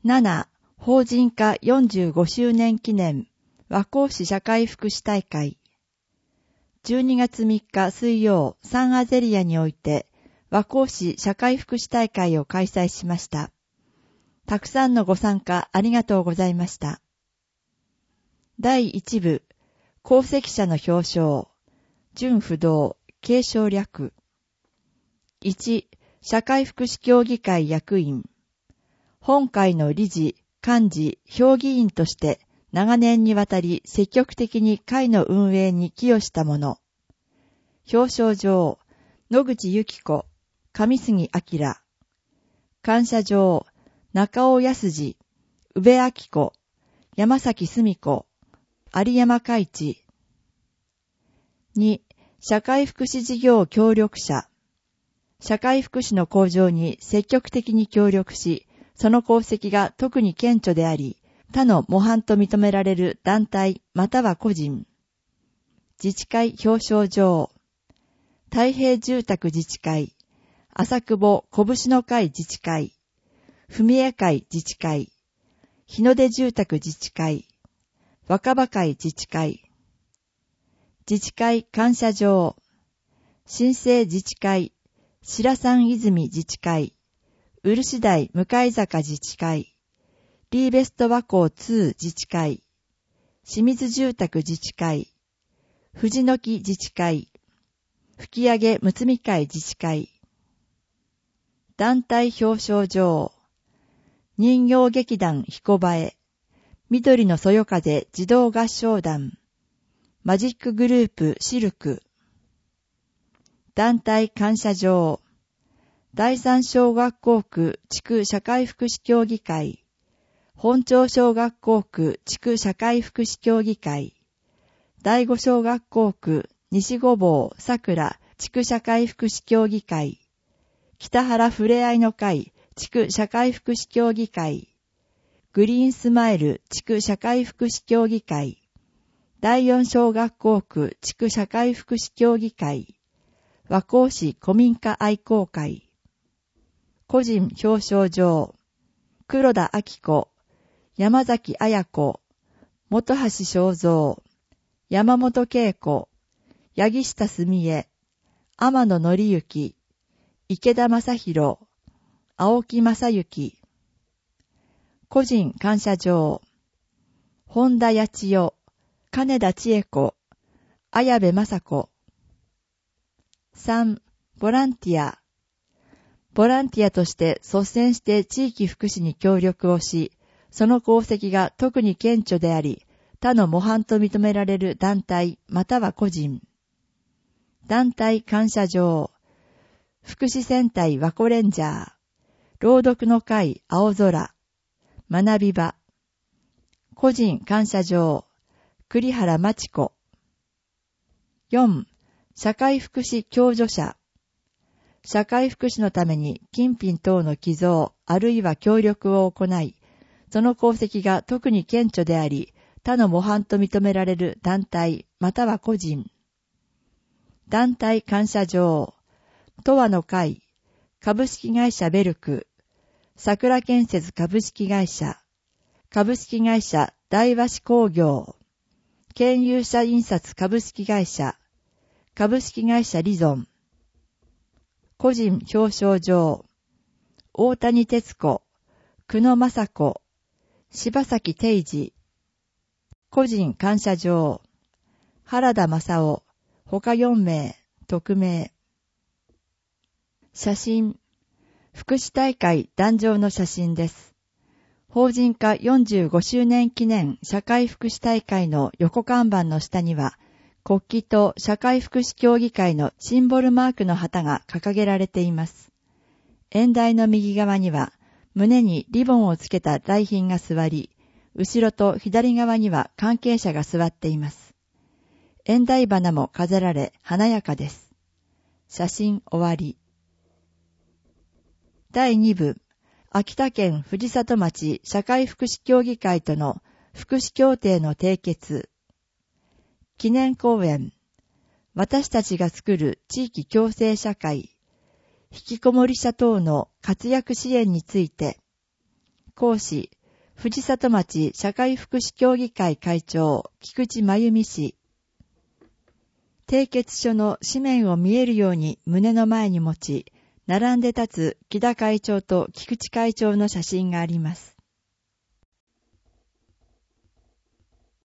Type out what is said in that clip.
7. 法人化45周年記念和光市社会福祉大会。12月3日水曜、サンアゼリアにおいて和光市社会福祉大会を開催しました。たくさんのご参加ありがとうございました。第1部、功績者の表彰、準不動、継承略。1、社会福祉協議会役員。本会の理事、幹事、評議員として長年にわたり積極的に会の運営に寄与した者。表彰状、野口由紀子、上杉明。感謝状、中尾康二、宇部明子、山崎澄子、有山海地。2、社会福祉事業協力者。社会福祉の向上に積極的に協力し、その功績が特に顕著であり、他の模範と認められる団体または個人。自治会表彰状。太平住宅自治会、浅久保拳の会自治会、文江会自治会、日の出住宅自治会、若葉会自治会。自治会感謝状。新生自治会、白山泉自治会、漆台向坂自治会、リーベスト和光2自治会、清水住宅自治会、藤の木自治会、吹上むつみ会自治会。団体表彰状。人形劇団彦バエ、緑のそよ風児童合唱団、マジックグループシルク。団体感謝状。第三小学校区地区社会福祉協議会、本町小学校区地区社会福祉協議会、第五小学校区西御坊桜地区社会福祉協議会、北原ふれあいの会地区社会福祉協議会、グリーンスマイル地区社会福祉協議会、第四小学校区地区社会福祉協議会、和光市古民家愛好会。個人表彰状。黒田明子、山崎彩子、本橋正蔵、山本恵子、八木下澄江、天野則之、池田正宏、青木正幸。個人感謝状。本田八千代、金田千恵子、綾部雅子。3、ボランティア。ボランティアとして率先して地域福祉に協力をし、その功績が特に顕著であり、他の模範と認められる団体または個人。団体感謝状。福祉戦隊和子レンジャー。朗読の会青空。学び場。個人感謝状。栗原真知子。4. 社会福祉共助者。社会福祉のために金品等の寄贈あるいは協力を行い、その功績が特に顕著であり、他の模範と認められる団体または個人。団体感謝状。東和の会、株式会社ベルク、桜建設株式会社、株式会社大和紙工業、県有社印刷株式会社、株式会社リゾン。個人表彰状。大谷哲子、久野正子、柴崎定治。個人感謝状。原田正夫、他4名、匿名。写真。福祉大会壇上の写真です。法人化45周年記念社会福祉大会の横看板の下には、国旗と社会福祉協議会のシンボルマークの旗が掲げられています。演台の右側には、胸にリボンをつけた来賓が座り、後ろと左側には関係者が座っています。演台花も飾られ華やかです。写真終わり。第2部、秋田県藤里町社会福祉協議会との福祉協定の締結。記念講演。私たちが作る地域共生社会。引きこもり者等の活躍支援について。 講師、藤里町社会福祉協議会会長、菊池真由美氏。締結書の紙面を見えるように胸の前に持ち、並んで立つ木田会長と菊池会長の写真があります。